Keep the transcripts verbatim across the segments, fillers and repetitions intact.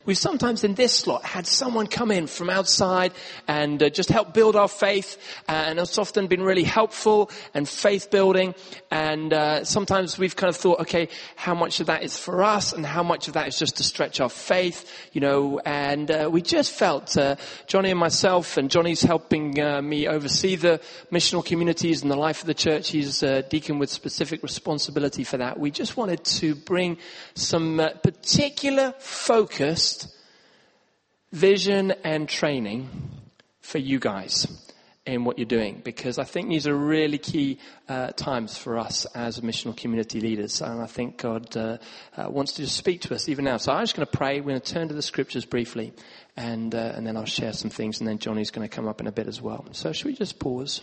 we've sometimes in this slot had someone come in from outside and uh, just help build our faith, uh, and it's often been really helpful and faith building. And uh, sometimes we've kind of thought, okay, how much of that is for us and how much of that is just to stretch our faith, you know, and uh, we just felt, uh, Johnny and myself, and Johnny's helping uh, me oversee the missional communities and the life of the church. He's a deacon with specific responsibility for that. We just wanted to bring some uh, particular focused vision and training for you guys in what you're doing, because I think these are really key uh, times for us as missional community leaders, and I think God uh, uh, wants to just speak to us even now. So I'm just going to pray. We're going to turn to the scriptures briefly, and uh, and then I'll share some things, and then Johnny's going to come up in a bit as well. So should we just pause?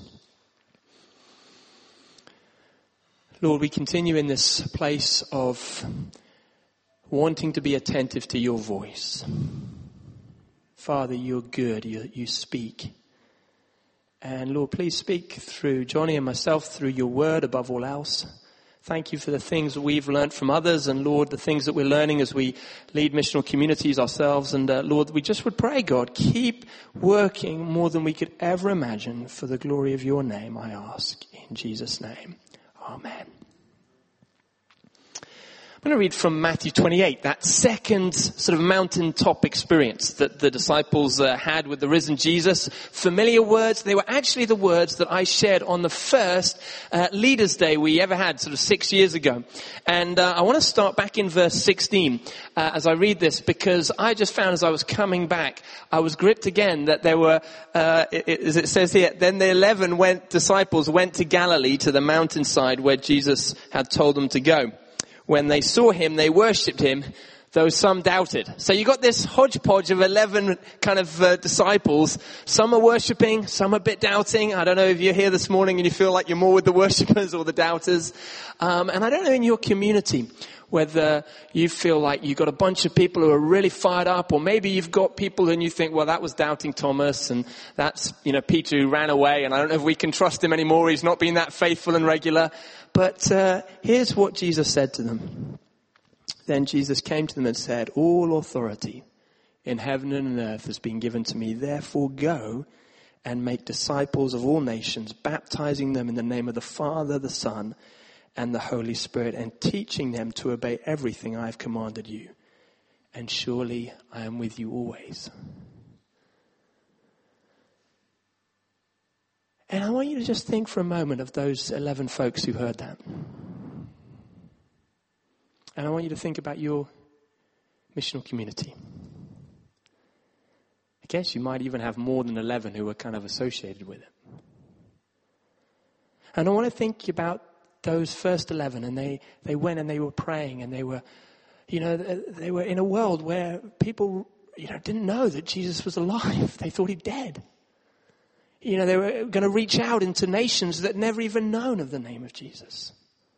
Lord, we continue in this place of wanting to be attentive to your voice. Father, you're good. You, you speak. And Lord, please speak through Johnny and myself, through your word above all else. Thank you for the things that we've learned from others, and Lord, the things that we're learning as we lead missional communities ourselves. And uh, Lord, we just would pray, God, keep working more than we could ever imagine for the glory of your name, I ask. In Jesus' name, amen. I'm going to read from Matthew twenty-eight, that second sort of mountaintop experience that the disciples uh, had with the risen Jesus. Familiar words. They were actually the words that I shared on the first uh, Leaders' Day we ever had, sort of six years ago. And uh, I want to start back in verse sixteen uh, as I read this, because I just found as I was coming back, I was gripped again that there were, uh, it, it, as it says here, then the eleven went, disciples went to Galilee, to the mountainside where Jesus had told them to go. When they saw him, they worshipped him, though some doubted. So you got this hodgepodge of eleven kind of uh, disciples. Some are worshipping, some are a bit doubting. I don't know if you're here this morning and you feel like you're more with the worshippers or the doubters. Um, and I don't know in your community whether you feel like you've got a bunch of people who are really fired up, or maybe you've got people and you think, well, that was doubting Thomas, and that's, you know, Peter who ran away, and I don't know if we can trust him anymore. He's not been that faithful and regular. But uh, here's what Jesus said to them. Then Jesus came to them and said, all authority in heaven and on earth has been given to me. Therefore go and make disciples of all nations, baptizing them in the name of the Father, the Son, and the Holy Spirit, and teaching them to obey everything I have commanded you. And surely I am with you always. And I want you to just think for a moment of those eleven folks who heard that. And I want you to think about your missional community. I guess you might even have more than eleven who are kind of associated with it. And I want to think about those first eleven, and they, they went and they were praying, and they were, you know, they were in a world where people, you know, didn't know that Jesus was alive. They thought he'd dead. You know, they were going to reach out into nations that never even known of the name of Jesus.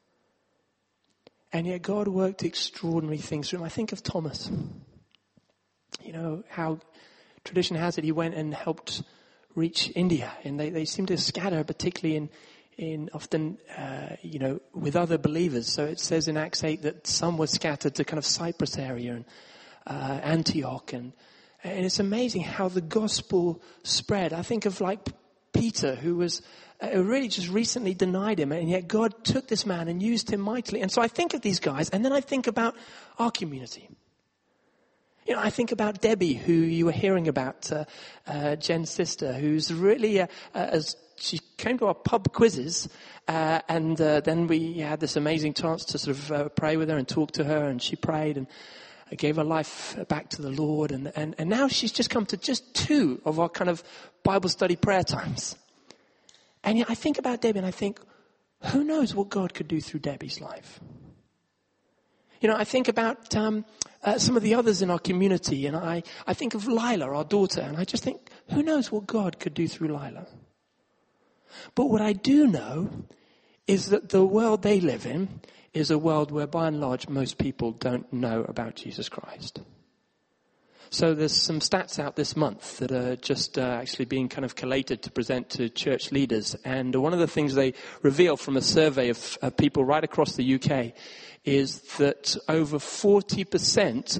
And yet God worked extraordinary things through him. I think of Thomas. You know, how tradition has it he went and helped reach India. And they, they seem to scatter, particularly in, in often, uh, you know, with other believers. So it says in Acts eight that some were scattered to kind of Cyprus area and uh, Antioch. And, and it's amazing how the gospel spread. I think of like Peter, who was uh, really just recently denied him. And yet God took this man and used him mightily. And so I think of these guys, and then I think about our community. You know, I think about Debbie, who you were hearing about, uh, uh, Jen's sister, who's really, uh, uh, as she came to our pub quizzes, uh, and uh, then we had this amazing chance to sort of uh, pray with her and talk to her, and she prayed and gave her life back to the Lord, and, and, and now she's just come to just two of our kind of Bible study prayer times. And yet I think about Debbie and I think, who knows what God could do through Debbie's life? You know, I think about um, uh, some of the others in our community, and I, I think of Lila, our daughter, and I just think, who knows what God could do through Lila? But what I do know is that the world they live in is a world where by and large most people don't know about Jesus Christ. So there's some stats out this month that are just uh, actually being kind of collated to present to church leaders. And one of the things they reveal from a survey of uh, people right across the U K is that over forty percent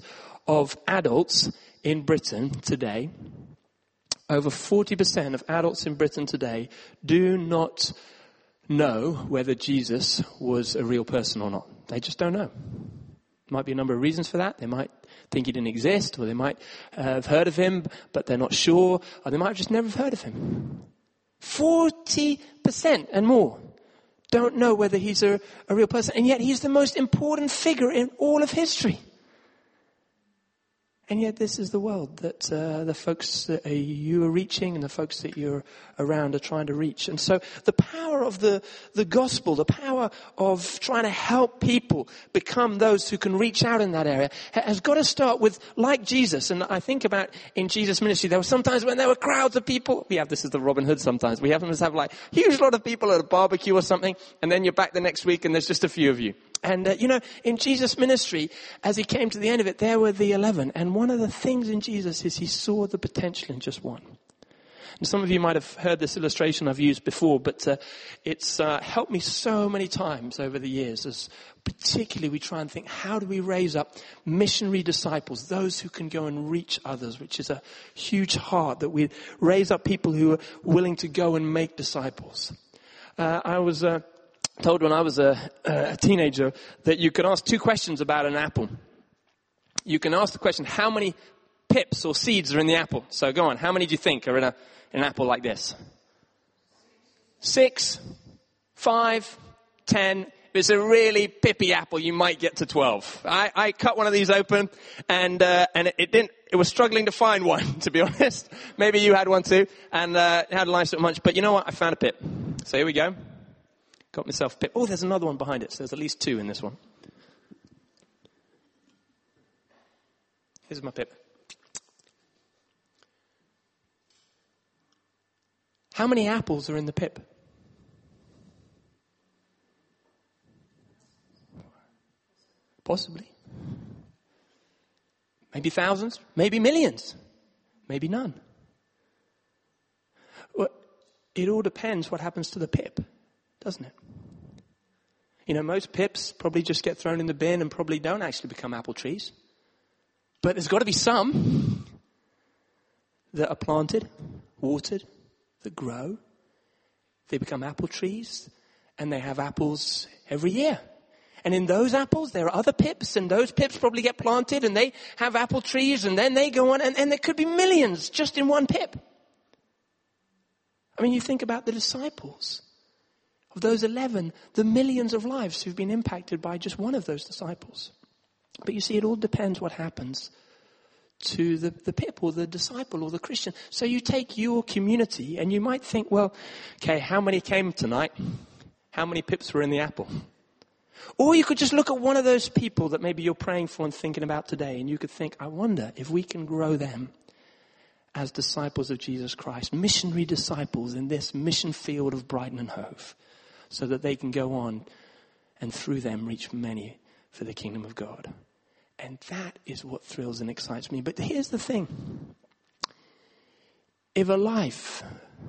of adults in Britain today, over forty percent of adults in Britain today do not know whether Jesus was a real person or not. They just don't know. Might be a number of reasons for that. They might think he didn't exist, or they might uh, have heard of him, but they're not sure, or they might have just never heard of him. forty percent and more don't know whether he's a, a real person, and yet he's the most important figure in all of history. And yet this is the world that uh, the folks that you are reaching and the folks that you're around are trying to reach. And so the power of the, the gospel, the power of trying to help people become those who can reach out in that area has got to start with, like Jesus. And I think about in Jesus' ministry, there were sometimes when there were crowds of people. We have this as the Robin Hood sometimes. We have them have like huge lot of people at a barbecue or something, and then you're back the next week and there's just a few of you. And, uh, you know, in Jesus' ministry, as he came to the end of it, there were the eleven. And one of the things in Jesus is he saw the potential in just one. And some of you might have heard this illustration I've used before, but uh, it's uh, helped me so many times over the years, as particularly we try and think, how do we raise up missionary disciples, those who can go and reach others, which is a huge heart, that we raise up people who are willing to go and make disciples. Uh, I was... Uh, told when I was a, a teenager that you could ask two questions about an apple. You can ask the question, how many pips or seeds are in the apple? So go on, how many do you think are in, a, in an apple like this? Six, five, ten. If it's a really pippy apple, you might get to twelve. I, I cut one of these open, and uh, and it, it didn't. It was struggling to find one, to be honest. Maybe you had one too, and uh, it had a nice little munch. But you know what? I found a pip. So here we go. Got myself a pip. Oh, there's another one behind it. So there's at least two in this one. Here's my pip. How many apples are in the pip? Possibly. Maybe thousands. Maybe millions. Maybe none. Well, it all depends what happens to the pip, doesn't it? You know, most pips probably just get thrown in the bin and probably don't actually become apple trees. But there's got to be some that are planted, watered, that grow. They become apple trees, and they have apples every year. And in those apples, there are other pips, and those pips probably get planted, and they have apple trees, and then they go on, and, and there could be millions just in one pip. I mean, you think about the disciples. Of those eleven, the millions of lives who've been impacted by just one of those disciples. But you see, it all depends what happens to the, the pip or the disciple or the Christian. So you take your community and you might think, well, okay, how many came tonight? How many pips were in the apple? Or you could just look at one of those people that maybe you're praying for and thinking about today, and you could think, I wonder if we can grow them as disciples of Jesus Christ, missionary disciples in this mission field of Brighton and Hove, so that they can go on and through them reach many for the kingdom of God. And that is what thrills and excites me. But here's the thing. If a life,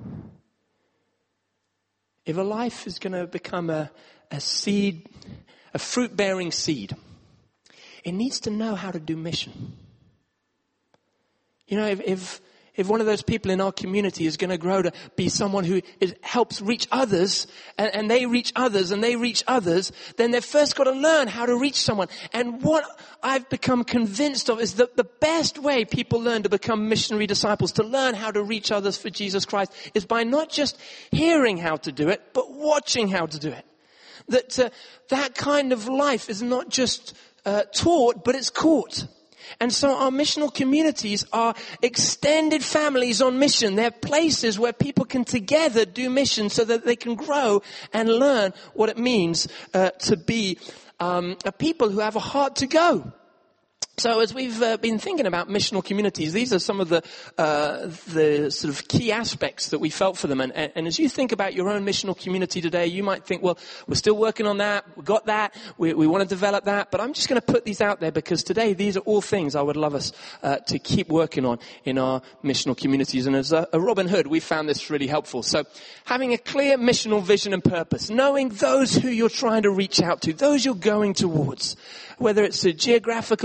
if a life is going to become a, a seed, a fruit-bearing seed, it needs to know how to do mission. You know, if, if If one of those people in our community is going to grow to be someone who is, helps reach others, and, and they reach others, and they reach others, then they've first got to learn how to reach someone. And what I've become convinced of is that the best way people learn to become missionary disciples, to learn how to reach others for Jesus Christ, is by not just hearing how to do it, but watching how to do it. That uh, that kind of life is not just uh, taught, but it's caught. And so our missional communities are extended families on mission. They're places where people can together do mission so that they can grow and learn what it means uh, to be um, a people who have a heart to go. So as we've uh, been thinking about missional communities, these are some of the uh, the sort of key aspects that we felt for them. And, and, and as you think about your own missional community today, you might think, well, we're still working on that. We've got that. We, we want to develop that. But I'm just going to put these out there because today these are all things I would love us uh, to keep working on in our missional communities. And as a, a Robin Hood, we found this really helpful. So having a clear missional vision and purpose, knowing those who you're trying to reach out to, those you're going towards, whether it's a geographical or area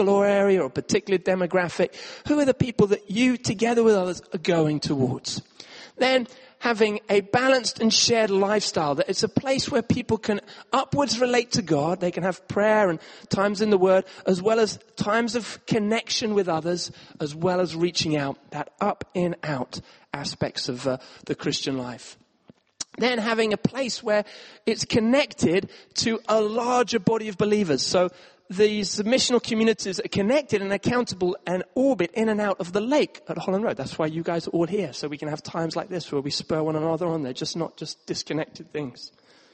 area or a particular demographic? Who are the people that you, together with others, are going towards? Then having a balanced and shared lifestyle, that it's a place where people can upwards relate to God. They can have prayer and times in the Word, as well as times of connection with others, as well as reaching out, that up and out aspects of uh, the Christian life. Then having a place where it's connected to a larger body of believers. So these missional communities are connected and accountable and orbit in and out of the lake at Holland Road. That's why you guys are all here, so we can have times like this where we spur one another on. They're just not just disconnected things.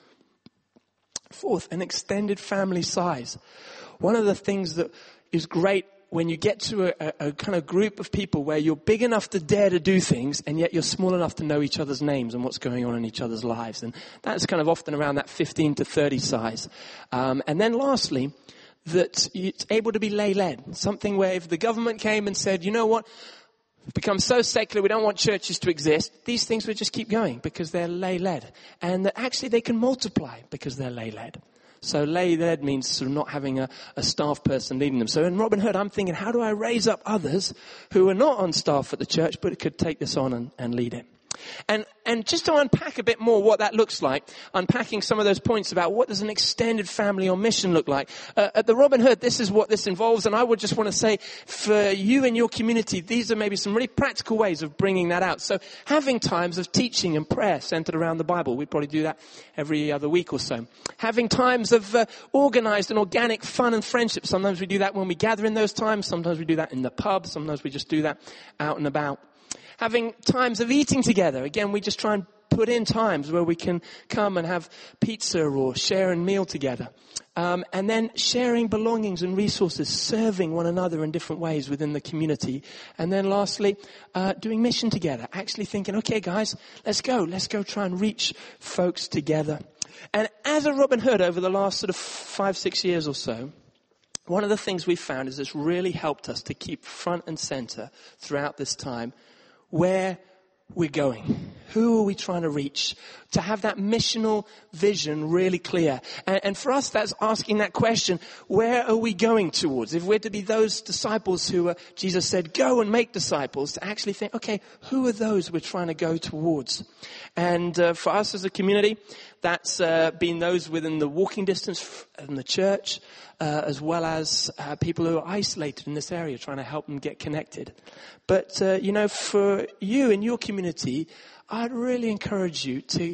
Fourth, an extended family size. One of the things that is great when you get to a, a, a kind of group of people where you're big enough to dare to do things, and yet you're small enough to know each other's names and what's going on in each other's lives. And that's kind of often around that fifteen to thirty size. Um, and then lastly, that it's able to be lay-led. Something where if the government came and said, you know what, we've become so secular, we don't want churches to exist, these things would just keep going because they're lay-led. And that actually they can multiply because they're lay-led. So lay-led means sort of not having a, a staff person leading them. So in Robin Hood, I'm thinking, how do I raise up others who are not on staff at the church, but could take this on and, and lead it? And, and just to unpack a bit more what that looks like, unpacking some of those points about what does an extended family on mission look like. Uh, at the Robin Hood, this is what this involves, and I would just want to say, for you and your community, these are maybe some really practical ways of bringing that out. So having times of teaching and prayer centered around the Bible. We probably do that every other week or so. Having times of uh, organized and organic fun and friendship. Sometimes we do that when we gather in those times. Sometimes we do that in the pub. Sometimes we just do that out and about. Having times of eating together. Again, we just try and put in times where we can come and have pizza or share a meal together. Um, and then sharing belongings and resources, serving one another in different ways within the community. And then lastly, uh, doing mission together. Actually thinking, okay guys, let's go. Let's go try and reach folks together. And as a Robin Hood over the last sort of five, six years or so, one of the things we've found is it's really helped us to keep front and center throughout this time where we're going. Who are we trying to reach? To have that missional vision really clear. And, and for us, that's asking that question, where are we going towards? If we're to be those disciples who are, Jesus said, go and make disciples, to actually think, okay, who are those we're trying to go towards? And uh, for us as a community, that's uh, been those within the walking distance in the church, uh, as well as uh, people who are isolated in this area, trying to help them get connected. But, uh, you know, for you and your community, I'd really encourage you to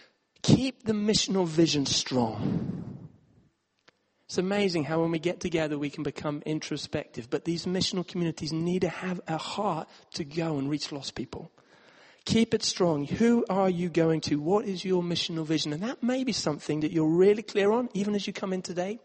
keep the missional vision strong. It's amazing how when we get together we can become introspective, but these missional communities need to have a heart to go and reach lost people. Keep it strong. Who are you going to? What is your missional vision? And that may be something that you're really clear on, even as you come in today.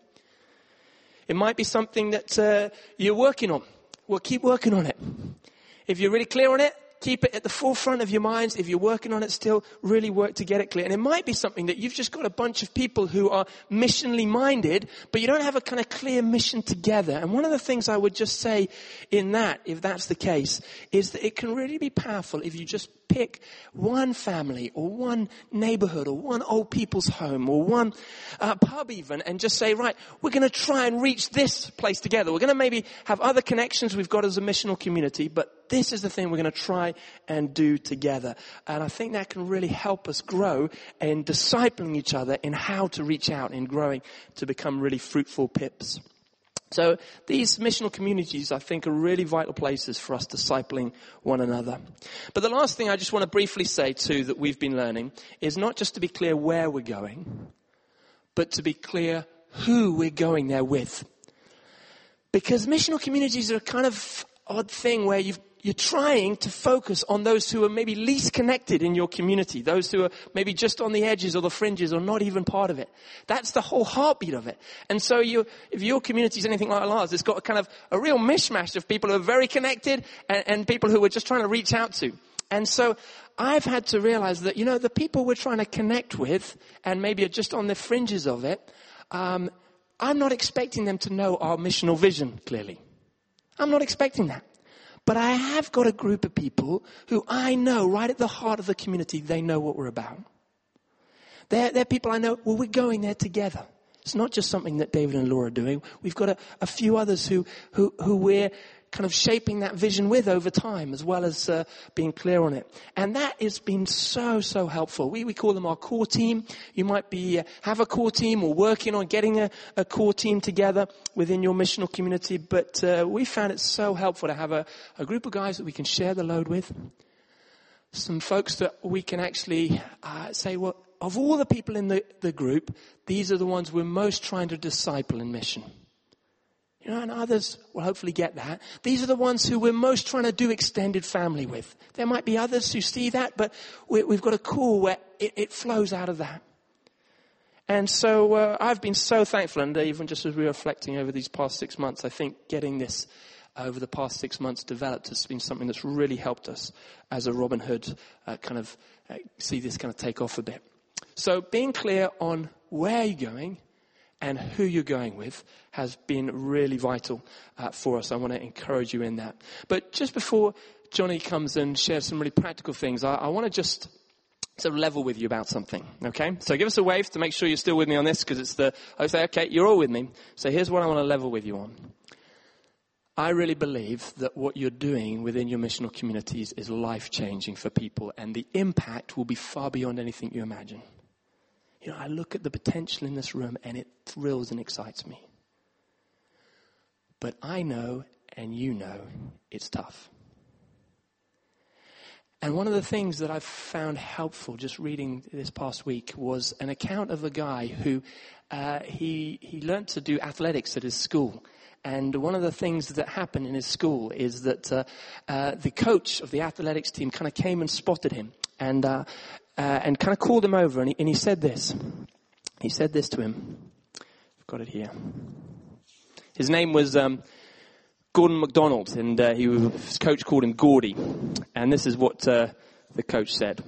It might be something that uh, you're working on. Well, keep working on it. If you're really clear on it, keep it at the forefront of your minds. If you're working on it still, really work to get it clear. And it might be something that you've just got a bunch of people who are missionally minded, but you don't have a kind of clear mission together. And one of the things I would just say in that, if that's the case, is that it can really be powerful if you just pick one family or one neighborhood or one old people's home or one uh, pub even, and just say, right, we're going to try and reach this place together. We're going to maybe have other connections we've got as a missional community, but this is the thing we're going to try and do together. And I think that can really help us grow in discipling each other in how to reach out and growing to become really fruitful pips. So these missional communities, I think, are really vital places for us discipling one another. But the last thing I just want to briefly say, too, that we've been learning is not just to be clear where we're going, but to be clear who we're going there with. Because missional communities are a kind of odd thing where you've You're trying to focus on those who are maybe least connected in your community, those who are maybe just on the edges or the fringes or not even part of it. That's the whole heartbeat of it. And so you, if your community is anything like ours, it's got a kind of a real mishmash of people who are very connected and, and people who we're just trying to reach out to. And so I've had to realize that, you know, the people we're trying to connect with and maybe are just on the fringes of it, um, I'm not expecting them to know our missional vision clearly. I'm not expecting that. But I have got a group of people who I know right at the heart of the community, they know what we're about. They're, they're people I know, well, we're going there together. It's not just something that David and Laura are doing. We've got a, a few others who, who, who we're kind of shaping that vision with over time, as well as uh, being clear on it. And that has been so, so helpful. We, we call them our core team. You might be, uh, have a core team or working on getting a, a core team together within your missional community. But uh, we found it so helpful to have a, a group of guys that we can share the load with. Some folks that we can actually uh, say, well, of all the people in the, the group, these are the ones we're most trying to disciple in mission. You know, and others will hopefully get that. These are the ones who we're most trying to do extended family with. There might be others who see that, but we, we've got a core where it, it flows out of that. And so uh, I've been so thankful, and even just as we were reflecting over these past six months, I think getting this over the past six months developed has been something that's really helped us as a Robin Hood uh, kind of uh, see this kind of take off a bit. So being clear on where you're going and who you're going with has been really vital uh, for us. I want to encourage you in that. But just before Johnny comes and shares some really practical things, I, I want to just sort of level with you about something, okay? So give us a wave to make sure you're still with me on this, because it's the, I say, okay, you're all with me. So here's what I want to level with you on. I really believe that what you're doing within your missional communities is life-changing for people, and the impact will be far beyond anything you imagine. You know, I look at the potential in this room and it thrills and excites me. But I know, and you know, it's tough. And one of the things that I've found helpful just reading this past week was an account of a guy who, uh, he, he learned to do athletics at his school. And one of the things that happened in his school is that uh, uh, the coach of the athletics team kind of came and spotted him. And uh, uh, and kind of called him over, and he, and he said this. He said this to him. I've got it here. His name was um, Gordon MacDonald, and uh, he was, his coach called him Gordy. And this is what uh, the coach said.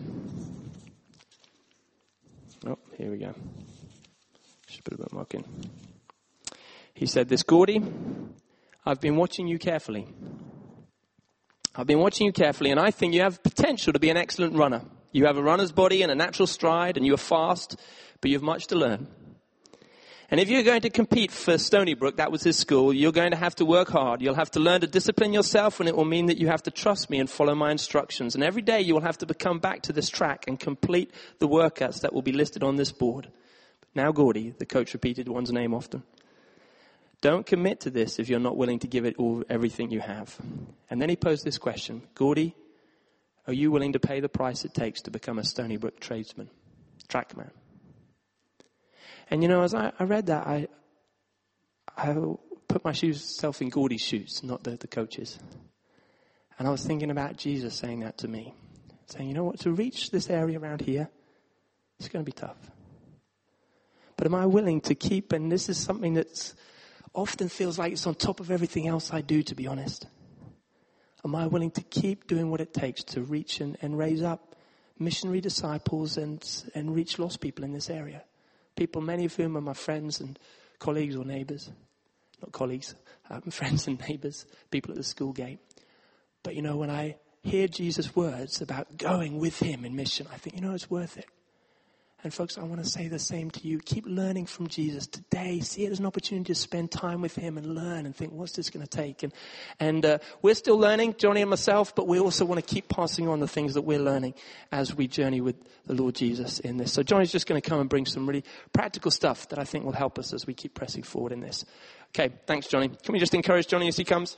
Oh, here we go. Just put a bookmark in. He said this, Gordy, I've been watching you carefully. I've been watching you carefully, and I think you have potential to be an excellent runner. You have a runner's body and a natural stride, and you are fast, but you have much to learn. And if you're going to compete for Stony Brook, that was his school, you're going to have to work hard. You'll have to learn to discipline yourself, and it will mean that you have to trust me and follow my instructions. And every day you will have to come back to this track and complete the workouts that will be listed on this board. Now, Gordy, the coach repeated one's name often. Don't commit to this if you're not willing to give it all, everything you have. And then he posed this question. Gordy, are you willing to pay the price it takes to become a Stony Brook tradesman, trackman? And you know, as I, I read that, I I put my shoes, self in Gordy's shoes, not the, the coach's. And I was thinking about Jesus saying that to me. Saying, you know what, to reach this area around here, it's going to be tough. But am I willing to keep, and this is something that's often feels like it's on top of everything else I do, to be honest. Am I willing to keep doing what it takes to reach and, and raise up missionary disciples and, and reach lost people in this area? People, many of whom are my friends and colleagues or neighbors. Not colleagues, um, friends and neighbors, people at the school gate. But you know, when I hear Jesus' words about going with him in mission, I think, you know, it's worth it. And folks, I want to say the same to you. Keep learning from Jesus today. See it as an opportunity to spend time with him and learn and think, what's this going to take? And, and uh, we're still learning, Johnny and myself, but we also want to keep passing on the things that we're learning as we journey with the Lord Jesus in this. So Johnny's just going to come and bring some really practical stuff that I think will help us as we keep pressing forward in this. Okay, thanks, Johnny. Can we just encourage Johnny as he comes?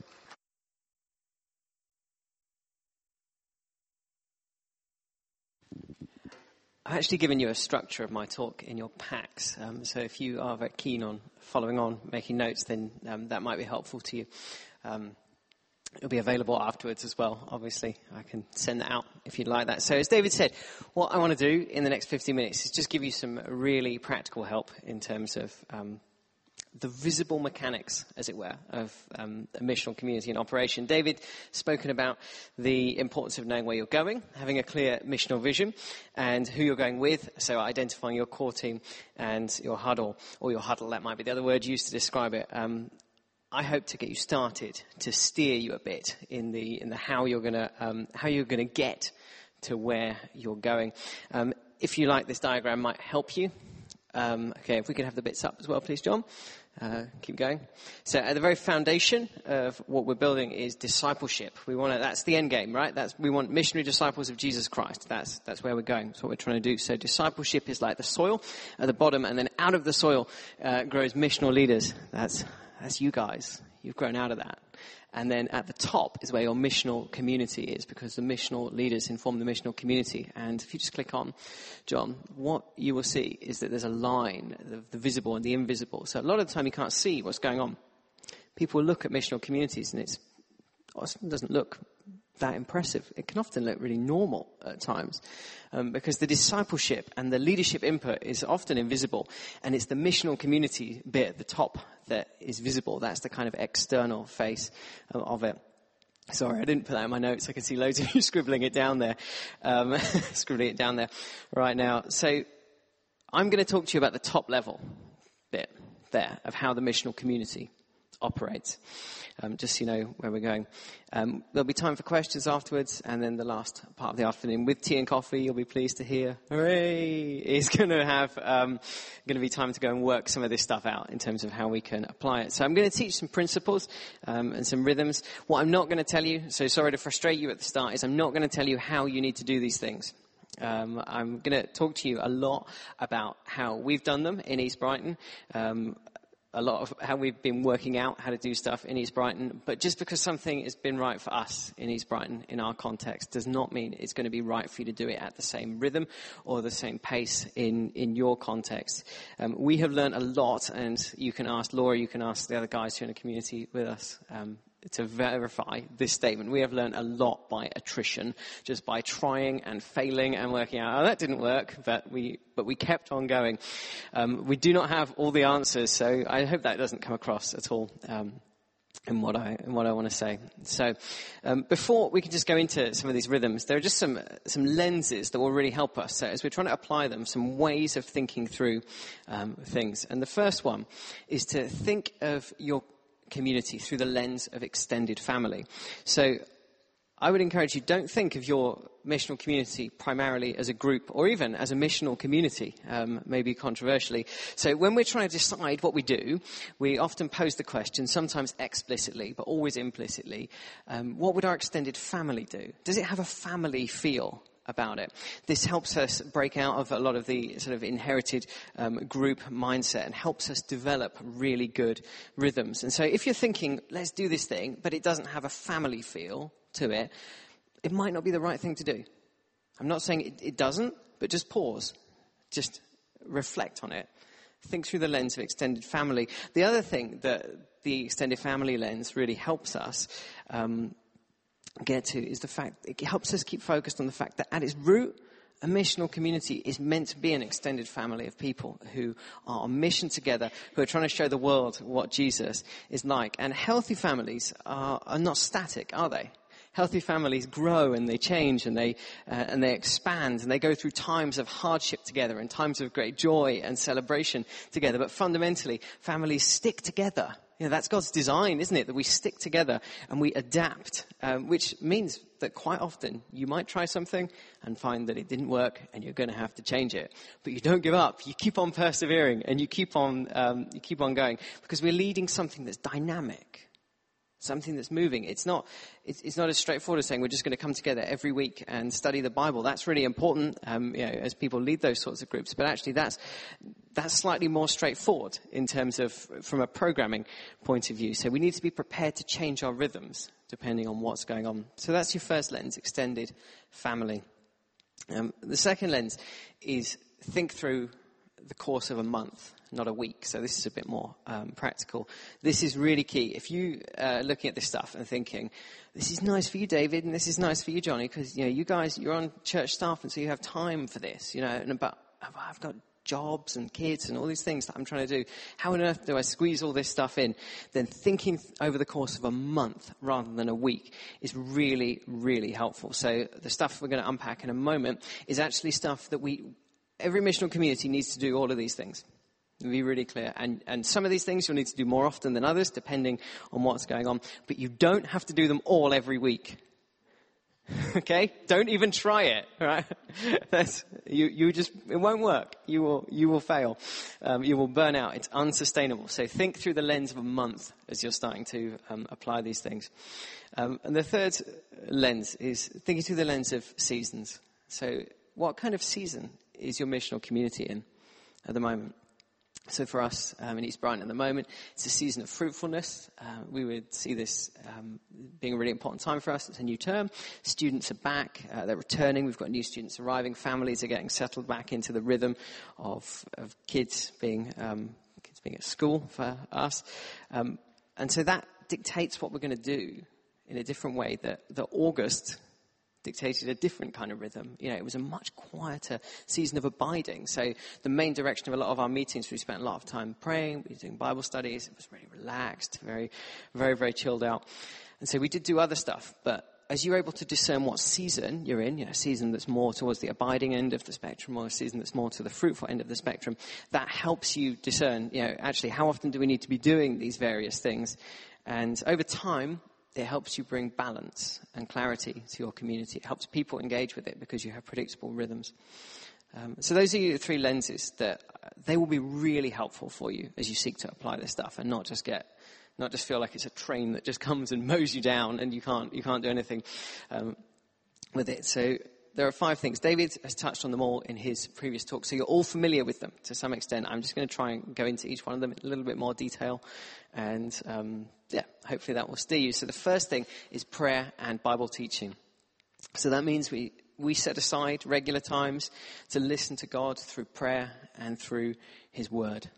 I've actually given you a structure of my talk in your packs, um, so if you are very keen on following on, making notes, then um, that might be helpful to you. Um, it'll be available afterwards as well, obviously. I can send that out if you'd like that. So as David said, what I want to do in the next fifteen minutes is just give you some really practical help in terms of um, the visible mechanics, as it were, of um, a missional community in operation. David spoken about the importance of knowing where you're going, having a clear missional vision, and who you're going with, so identifying your core team and your huddle, or your huddle, that might be the other word used to describe it. Um, I hope to get you started, to steer you a bit in the in the how you're gonna um, how you're gonna get to where you're going. Um, if you like, this diagram might help you. Um, okay, if we could have the bits up as well, please, John. Uh, keep going. So at the very foundation of what we're building is discipleship. We want to, that's the end game, right? That's, we want missionary disciples of Jesus Christ. That's, that's where we're going. That's what we're trying to do. So discipleship is like the soil at the bottom, and then out of the soil, uh, grows missional leaders. That's, that's you guys. You've grown out of that. And then at the top is where your missional community is, because the missional leaders inform the missional community. And if you just click on, John, what you will see is that there's a line of the visible and the invisible. So a lot of the time you can't see what's going on. People look at missional communities and it's, it doesn't look that impressive. It can often look really normal at times, um, because the discipleship and the leadership input is often invisible, and it's the missional community bit at the top that is visible. That's the kind of external face of it. Sorry, I didn't put that in my notes. I can see loads of you scribbling it down there, um, scribbling it down there right now. So I'm going to talk to you about the top level bit there of how the missional community operates. Um, just so you know where we're going. Um, there'll be time for questions afterwards, and then the last part of the afternoon with tea and coffee, you'll be pleased to hear, hooray, is going to have um, going to be time to go and work some of this stuff out in terms of how we can apply it. So I'm going to teach some principles um, and some rhythms. What I'm not going to tell you, so sorry to frustrate you at the start, is I'm not going to tell you how you need to do these things. Um, I'm going to talk to you a lot about how we've done them in East Brighton. Um, a lot of how we've been working out how to do stuff in East Brighton. But just because something has been right for us in East Brighton, in our context, does not mean it's going to be right for you to do it at the same rhythm or the same pace in, in your context. Um, we have learned a lot, and you can ask Laura, you can ask the other guys who are in the community with us, um, to verify this statement. We have learned a lot by attrition, just by trying and failing and working out, oh, that didn't work, but we but we kept on going. Um, we do not have all the answers, so I hope that doesn't come across at all um, in what I in what I want to say. So um, before we can just go into some of these rhythms, there are just some some lenses that will really help us. So as we're trying to apply them, some ways of thinking through um, things. And the first one is to think of your community through the lens of extended family. So I would encourage you, don't think of your missional community primarily as a group or even as a missional community, um, maybe controversially. So when we're trying to decide what we do, we often pose the question, sometimes explicitly, but always implicitly, um, what would our extended family do? Does it have a family feel about it? This helps us break out of a lot of the sort of inherited um, group mindset and helps us develop really good rhythms. And so if you're thinking, let's do this thing, but it doesn't have a family feel to it, it might not be the right thing to do. I'm not saying it, it doesn't, but just pause. Just reflect on it. Think through the lens of extended family. The other thing that the extended family lens really helps us um get to is the fact it helps us keep focused on the fact that at its root, a missional community is meant to be an extended family of people who are on mission together, who are trying to show the world what Jesus is like. And healthy families are, are not static, are they? Healthy families grow and they change and they uh, and they expand and they go through times of hardship together and times of great joy and celebration together. But fundamentally, families stick together. You know, that's God's design, isn't it? That we stick together and we adapt, um, which means that quite often you might try something and find that it didn't work and you're going to have to change it. But you don't give up. You keep on persevering and you keep on, um, you keep on going, because we're leading something that's dynamic. Something that's moving. It's not, it's, it's not as straightforward as saying we're just going to come together every week and study the Bible. That's really important, um, you know, as people lead those sorts of groups. But actually that's, that's slightly more straightforward in terms of, from a programming point of view. So we need to be prepared to change our rhythms depending on what's going on. So that's your first lens, extended family. Um, the second lens is think through the course of a month, not a week. So this is a bit more um, practical. This is really key. If you are uh, looking at this stuff and thinking, this is nice for you, David, and this is nice for you, Johnny, because, you know, you guys, you're on church staff, and so you have time for this, you know, and but I've got jobs and kids and all these things that I'm trying to do. How on earth do I squeeze all this stuff in? Then thinking over the course of a month rather than a week is really, really helpful. So the stuff we're going to unpack in a moment is actually stuff that we, every missional community needs to do all of these things. To be really clear. And, and some of these things you'll need to do more often than others, depending on what's going on. But you don't have to do them all every week. Okay? Don't even try it, right? That's, you, you just, it won't work. You will, you will fail. Um, you will burn out. It's unsustainable. So think through the lens of a month as you're starting to um, apply these things. Um, and the third lens is thinking through the lens of seasons. So what kind of season is your missional community in at the moment? So for us um, in East Brighton at the moment, it's a season of fruitfulness. Uh, we would see this um, being a really important time for us. It's a new term. Students are back. Uh, they're returning. We've got new students arriving. Families are getting settled back into the rhythm of, of kids being um, kids being at school for us. Um, and so that dictates what we're going to do in a different way that, that August dictated a different kind of rhythm. You know, it was a much quieter season of abiding. So the main direction of a lot of our meetings, we spent a lot of time praying, we were doing Bible studies. It was really relaxed, very, very, very chilled out. And so we did do other stuff. But as you're able to discern what season you're in, you know, a season that's more towards the abiding end of the spectrum or a season that's more to the fruitful end of the spectrum, that helps you discern, you know, actually how often do we need to be doing these various things? And over time, it helps you bring balance and clarity to your community. It helps people engage with it because you have predictable rhythms. Um, so those are the three lenses that uh, they will be really helpful for you as you seek to apply this stuff and not just get, not just feel like it's a train that just comes and mows you down and you can't, you can't do anything um, with it. So there are five things. David has touched on them all in his previous talk, so you're all familiar with them to some extent. I'm just going to try and go into each one of them in a little bit more detail, and um, yeah, hopefully that will steer you. So the first thing is prayer and Bible teaching. So that means we, we set aside regular times to listen to God through prayer and through his word.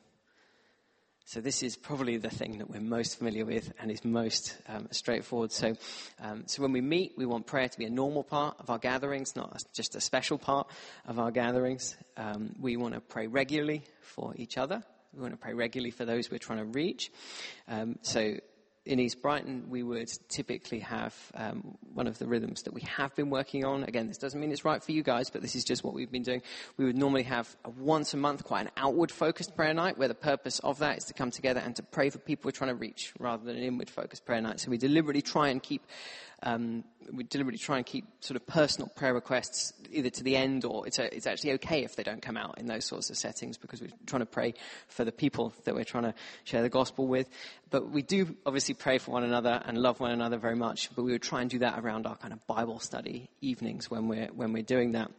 So this is probably the thing that we're most familiar with and is most um, straightforward. So, um, so when we meet, we want prayer to be a normal part of our gatherings, not just a special part of our gatherings. Um, we want to pray regularly for each other. We want to pray regularly for those we're trying to reach. Um, so in East Brighton, we would typically have um, one of the rhythms that we have been working on. Again, this doesn't mean it's right for you guys, but this is just what we've been doing. We would normally have a once a month, quite an outward-focused prayer night, where the purpose of that is to come together and to pray for people we're trying to reach, rather than an inward-focused prayer night. So we deliberately try and keep Um, we deliberately try and keep sort of personal prayer requests either to the end, or it's, a, it's actually okay if they don't come out in those sorts of settings, because we're trying to pray for the people that we're trying to share the gospel with. But we do obviously pray for one another and love one another very much, but we would try and do that around our kind of Bible study evenings when we're, when we're doing that.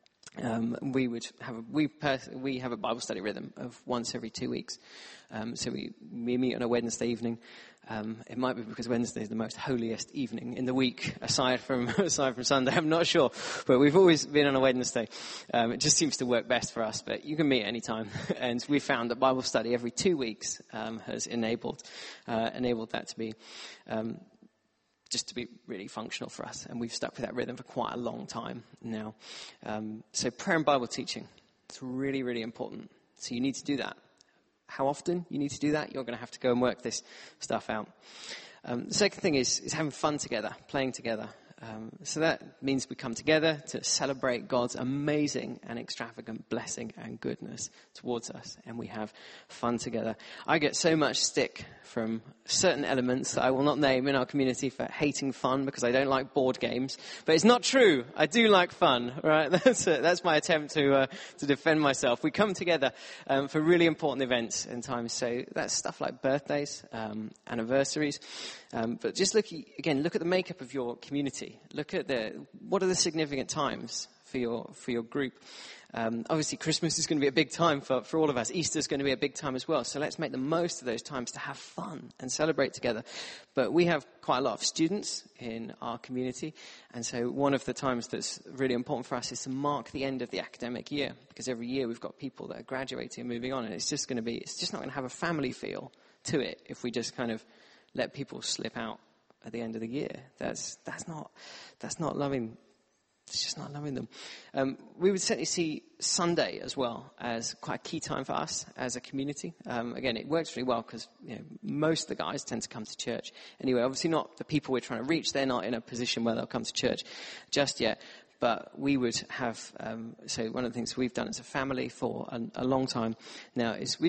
Um, we would have a, we pers- we have a Bible study rhythm of once every two weeks. Um, so we, we meet on a Wednesday evening. Um, it might be because Wednesday is the most holiest evening in the week, aside from aside from Sunday. I'm not sure, but we've always been on a Wednesday. Um, it just seems to work best for us. But you can meet any time, and we found that Bible study every two weeks um, has enabled uh, enabled that to be. Um, just to be really functional for us. And we've stuck with that rhythm for quite a long time now. Um, so prayer and Bible teaching, it's really, really important. So you need to do that. How often you need to do that? You're going to have to go and work this stuff out. Um, the second thing is, is having fun together, playing together. Um, so that means we come together to celebrate God's amazing and extravagant blessing and goodness towards us, and we have fun together. I get so much stick from certain elements that I will not name in our community for hating fun because I don't like board games, but it's not true. I do like fun, right? That's it. That's my attempt to uh, to defend myself. We come together um, for really important events and times, so that's stuff like birthdays, um, anniversaries, um, but just look again. Look at the makeup of your community. Look at the, what are the significant times for your, for your group? Um, obviously Christmas is going to be a big time for, for all of us. Easter is going to be a big time as well. So let's make the most of those times to have fun and celebrate together. But we have quite a lot of students in our community. And so one of the times that's really important for us is to mark the end of the academic year, because every year we've got people that are graduating and moving on. And it's just going to be, it's just not going to have a family feel to it if we just kind of let people slip out at the end of the year. That's that's not that's not loving. It's just not loving them. Um, we would certainly see Sunday as well as quite a key time for us as a community. Um, again, it works really well because you know, most of the guys tend to come to church anyway. Obviously, not the people we're trying to reach. They're not in a position where they'll come to church just yet. But we would have. Um, so one of the things we've done as a family for a, a long time now is we just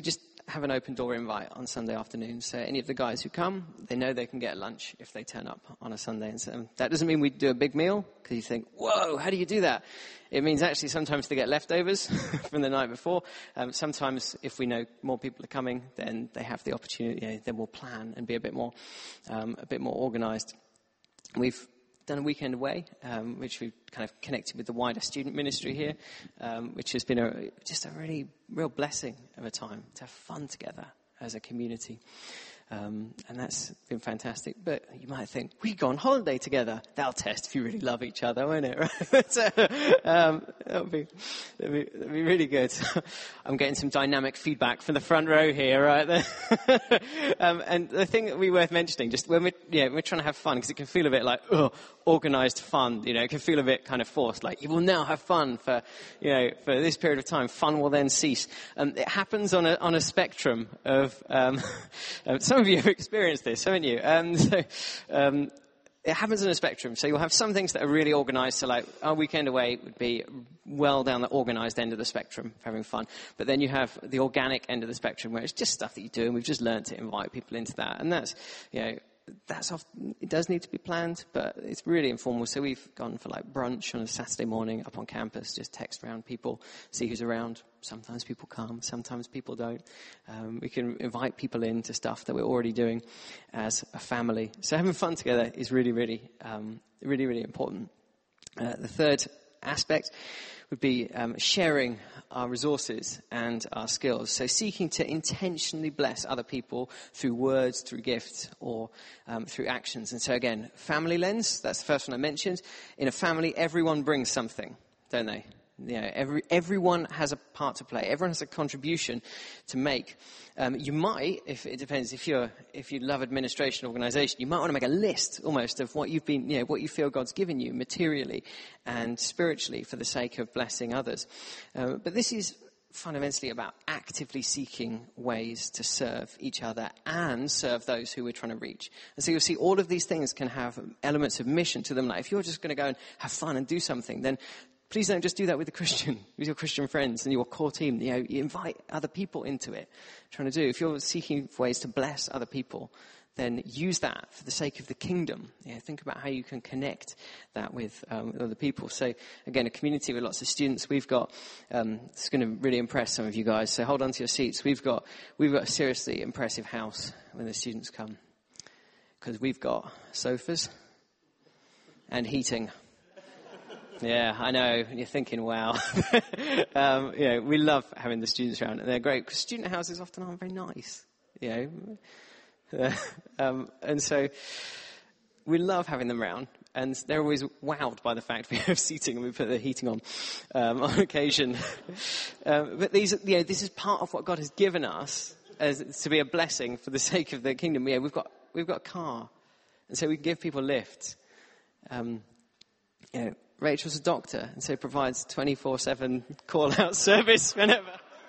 have an open door invite on Sunday afternoon. So any of the guys who come, they know they can get lunch if they turn up on a Sunday. And so that doesn't mean we do a big meal, because you think, whoa, how do you do that? It means actually sometimes they get leftovers from the night before. Um, sometimes if we know more people are coming, then they have the opportunity, you know, then we'll plan and be a bit more, um, a bit more organized. We've done a weekend away, um, which we've kind of connected with the wider student ministry here, um, which has been a, just a really real blessing of a time to have fun together as a community. Um, and that's been fantastic. But you might think, we go on holiday together. That'll test if you really love each other, won't it? Right? so, um, that'll be, that'll be, that'll be really good. I'm getting some dynamic feedback from the front row here, right there. um, and the thing that we worth mentioning, just when we're, yeah, we're trying to have fun, because it can feel a bit like, oh, organized fun, you know, it can feel a bit kind of forced, like you will now have fun for, you know, for this period of time. Fun will then cease. Um, it happens on a, on a spectrum of, um, some of you have experienced this, haven't you? Um, so, um, it happens on a spectrum. So you'll have some things that are really organized. So like our weekend away would be well down the organized end of the spectrum for having fun. But then you have the organic end of the spectrum where it's just stuff that you do, and we've just learned to invite people into that. And that's, you know, that's often, it does need to be planned, but it's really informal. So we've gone for like brunch on a Saturday morning up on campus, just text around people, see who's around. Sometimes people come, sometimes people don't. Um, we can invite people into stuff that we're already doing as a family. So having fun together is really, really, um, really, really important. Uh, the third aspect would be um, sharing our resources and our skills. So seeking to intentionally bless other people through words, through gifts, or um, through actions. And so again, family lens, that's the first one I mentioned. In a family, everyone brings something, don't they? You know, every, everyone has a part to play. Everyone has a contribution to make. Um, you might, if it depends, if you're, if you love administration, organization, you might want to make a list almost of what you've been, you know, what you feel God's given you materially and spiritually for the sake of blessing others. Uh, but this is fundamentally about actively seeking ways to serve each other and serve those who we're trying to reach. And so you'll see all of these things can have elements of mission to them. Like if you're just going to go and have fun and do something, then please don't just do that with the Christian, with your Christian friends and your core team. You know, you invite other people into it. Trying to do. If you're seeking ways to bless other people, then use that for the sake of the kingdom. Yeah, think about how you can connect that with, um, with other people. So again, a community with lots of students. We've got. Um, it's going to really impress some of you guys. So hold on to your seats. We've got. We've got a seriously impressive house when the students come, because we've got sofas and heating. Yeah, I know. You're thinking, wow. um, you know, we love having the students around, and they're great because student houses often aren't very nice. You know, uh, um, and so we love having them around, and they're always wowed by the fact we have seating and we put the heating on um, on occasion. um, but these, you know, this is part of what God has given us as to be a blessing for the sake of the kingdom. Yeah, we've got we've got a car, and so we can give people lifts. Um, you know. Rachel's a doctor, and so provides twenty-four seven call-out service whenever.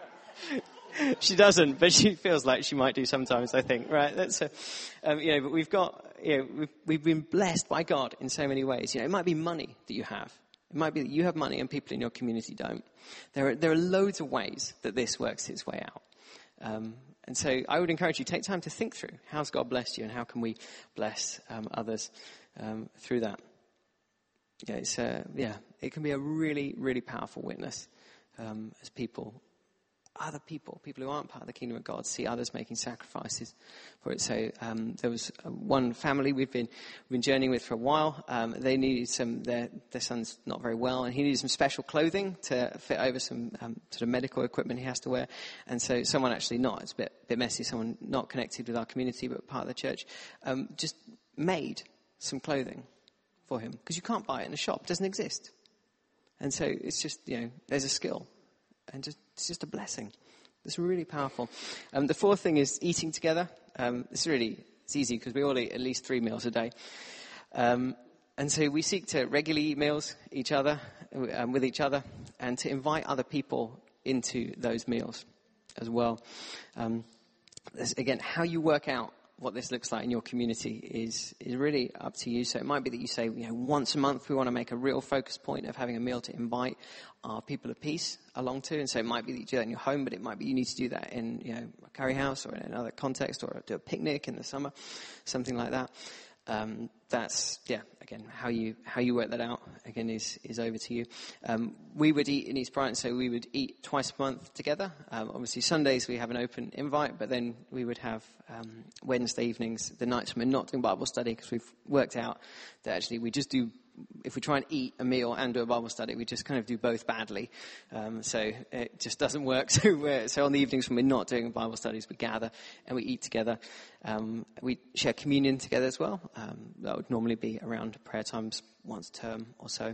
She doesn't, but she feels like she might do sometimes, I think, right? That's a, um, you know, but we've got, you know, we've, we've been blessed by God in so many ways. You know, it might be money that you have. It might be that you have money and people in your community don't. There are, there are loads of ways that this works its way out. Um, and so I would encourage you, take time to think through, how's God blessed you and how can we bless um, others um, through that? Yeah, it's, uh, yeah, it can be a really, really powerful witness um, as people, other people, people who aren't part of the kingdom of God, see others making sacrifices for it. So um, there was one family we've been we've been journeying with for a while. Um, they needed some, their their son's not very well, and he needed some special clothing to fit over some um, sort of medical equipment he has to wear. And so someone actually not, it's a bit, bit messy, someone not connected with our community but part of the church, um, just made some clothing for him, because you can't buy it in a shop. It doesn't exist. And so it's just, you know, there's a skill. And just, it's just a blessing. It's really powerful. Um, the fourth thing is eating together. Um, it's really, it's easy because we all eat at least three meals a day. Um, and so we seek to regularly eat meals each other, um, with each other, and to invite other people into those meals as well. Um, again, how you work out what this looks like in your community is is really up to you. So it might be that you say, you know, once a month we want to make a real focus point of having a meal to invite our people of peace along to. And so it might be that you do that in your home, but it might be you need to do that in, you know, a curry house or in another context, or do a picnic in the summer, something like that. Um, that's, yeah, again, how you, how you work that out, again, is, is over to you. Um, we would eat in East Brighton, so we would eat twice a month together. Um, obviously Sundays we have an open invite, but then we would have, um, Wednesday evenings, the nights when we're not doing Bible study, because we've worked out that actually we just do, if we try and eat a meal and do a Bible study, we just kind of do both badly. Um, so it just doesn't work. So, we're, so on the evenings when we're not doing Bible studies, we gather and we eat together. Um, we share communion together as well. Um, that would normally be around prayer times once a term or so.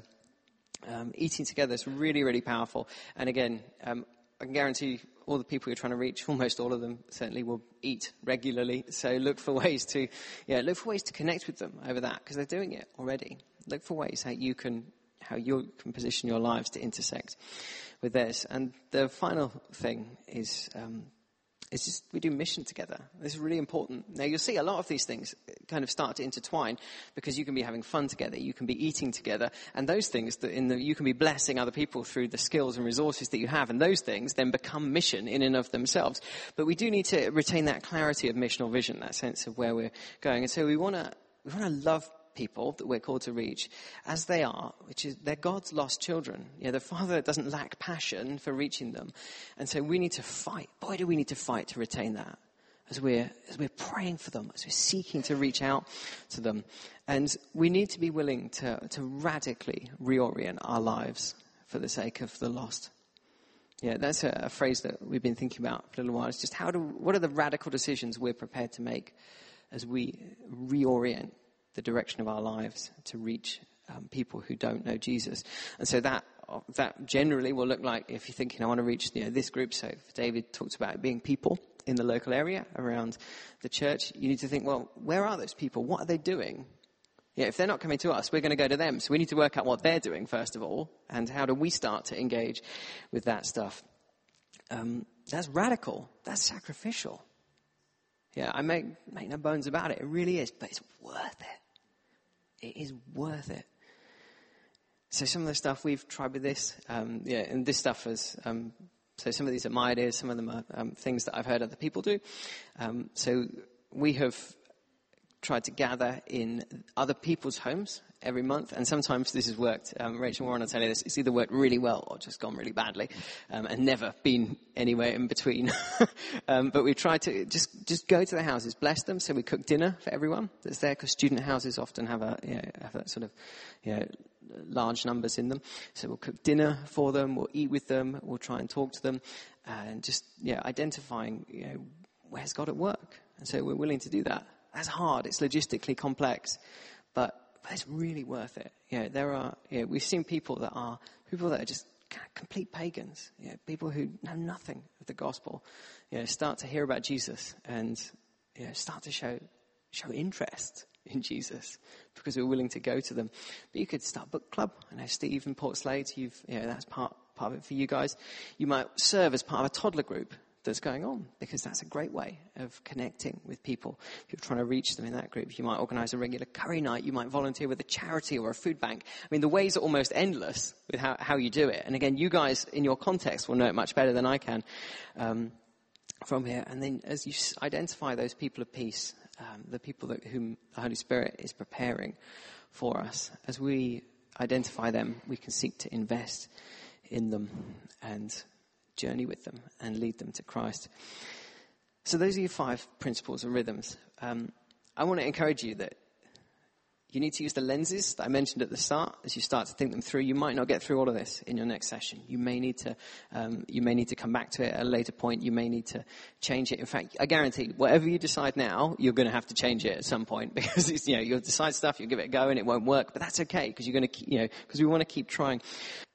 Um, eating together is really, really powerful. And again, um, I can guarantee all the people you're trying to reach, almost all of them certainly will eat regularly. So look for ways to, yeah, look for ways to connect with them over that, because they're doing it already. Look for ways how you can, how you can position your lives to intersect with theirs. And the final thing is, um, it's just we do mission together. This is really important. Now you'll see a lot of these things kind of start to intertwine, because you can be having fun together, you can be eating together, and those things that in the you can be blessing other people through the skills and resources that you have, and those things then become mission in and of themselves. But we do need to retain that clarity of missional vision, that sense of where we're going. And so we want to we want to love people that we're called to reach as they are, which is they're God's lost children. You know, the Father doesn't lack passion for reaching them. And so we need to fight. Boy, do we need to fight to retain that as we're, as we're praying for them, as we're seeking to reach out to them. And we need to be willing to, to radically reorient our lives for the sake of the lost. Yeah, that's a, a phrase that we've been thinking about for a little while. It's just how do, what are the radical decisions we're prepared to make as we reorient the direction of our lives to reach um, people who don't know Jesus. And so that that generally will look like, if you're thinking, I want to reach, you know, this group. So David talks about being people in the local area around the church. You need to think, well, where are those people? What are they doing? Yeah, if they're not coming to us, we're going to go to them. So we need to work out what they're doing first of all, and how do we start to engage with that stuff. Um, that's radical. That's sacrificial. Yeah, I make, make no bones about it. It really is, but it's worth it. It is worth it. So some of the stuff we've tried with this, um, yeah, and this stuff is, um, so some of these are my ideas, some of them are um, things that I've heard other people do. Um, so we have tried to gather in other people's homes every month, and sometimes this has worked. Um, Rachel Warren will tell you this, it's either worked really well or just gone really badly, um, and never been anywhere in between. um, but we tried to just, just go to the houses, bless them. So we cook dinner for everyone that's there, because student houses often have a, you know, have that sort of, you know, large numbers in them. So we'll cook dinner for them, we'll eat with them, we'll try and talk to them, and just, yeah, identifying, you know, where's God at work? And so we're willing to do that. That's hard. It's logistically complex, but, but it's really worth it. You know, there are, you know, we've seen people that are, people that are just complete pagans, you know, people who know nothing of the gospel, you know, start to hear about Jesus and, you know, start to show, show interest in Jesus because we're willing to go to them. But you could start book club. I know Steve in Port Slade, you've, you know, that's part, part of it for you guys. You might serve as part of a toddler group that's going on, because that's a great way of connecting with people. If you're trying to reach them in that group, you might organize a regular curry night. You might volunteer with a charity or a food bank. I mean, the ways are almost endless with how, how you do it. And again, you guys in your context will know it much better than I can um, from here. And then as you identify those people of peace, um, the people that whom the Holy Spirit is preparing for us, as we identify them, we can seek to invest in them and journey with them and lead them to Christ. So those are your five principles and rhythms. Um, I want to encourage you that you need to use the lenses that I mentioned at the start as you start to think them through. You might not get through all of this in your next session. You may need to, um, you may need to come back to it at a later point. You may need to change it. In fact, I guarantee whatever you decide now, you're going to have to change it at some point, because it's, you know, you'll decide stuff, you'll give it a go and it won't work, but that's okay, because you're going to, you know, because we want to keep trying.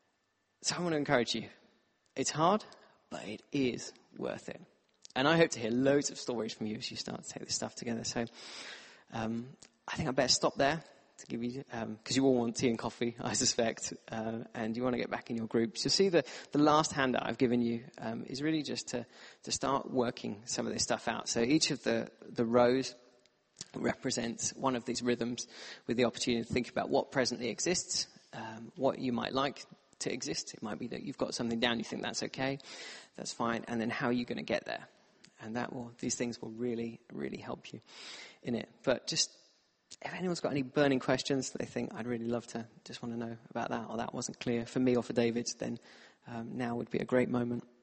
So I want to encourage you. It's hard, but it is worth it. And I hope to hear loads of stories from you as you start to take this stuff together. So um, I think I better stop there to give you, because um, you all want tea and coffee, I suspect, uh, and you want to get back in your groups. So see, the, the last handout I've given you um, is really just to, to start working some of this stuff out. So each of the, the rows represents one of these rhythms with the opportunity to think about what presently exists, um, what you might like to exist. It might be that you've got something down, you think that's okay, that's fine, and then how are you going to get there? And that will, these things will really, really help you in it. But just, if anyone's got any burning questions that they think I'd really love to just want to know about that, or that wasn't clear for me or for David, then um, now would be a great moment.